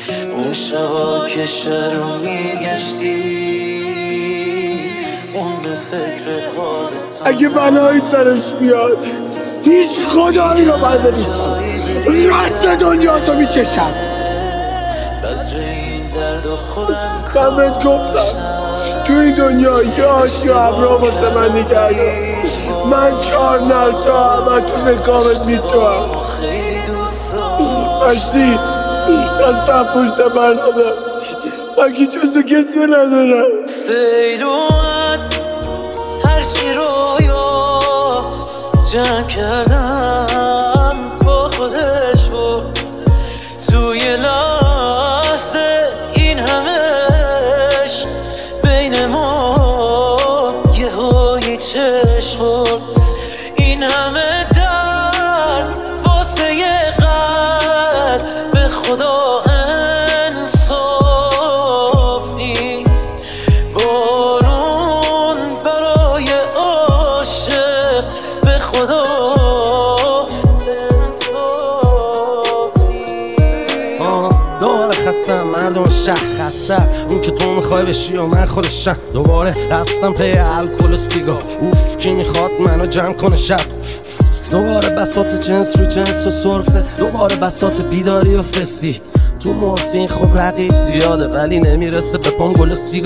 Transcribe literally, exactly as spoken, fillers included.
اون شبا که شهر رو میگشتی اون به فکر حالت اگه بلایی سرش بیاد هیچ خدایی رو من نمیسم رست دنیا تو میکشم. من بهت گفتم تو این دنیا یه عاشق همراه واسه من نگردم. من چهار نر تا همه تو رکامت میتوام. مشتی دستم پشت برنامه من که جزو کسی رو ندارم. سیل اومد هرچی رویا جمع کردم با خودش بود توی لحظه این همش بین ما یه های چشم بود. این همه درد واسه یه قلب به خدا انصاف نیست. بارون برای عاشق به خدا انصاف نیست. دوباره خستم مردم شهر خسته اون که تو میخوای بشی و من خودشم. دوباره رفتم پی الکل و سیگار اوف کی میخواد منو جمع کنه شب. دوباره بساط جنس رو جنس و صرفه. دوباره بساط بیداری و فسی تو مورفین. خب رقیب زیاده ولی نمیرسه به پام گل و سیگار.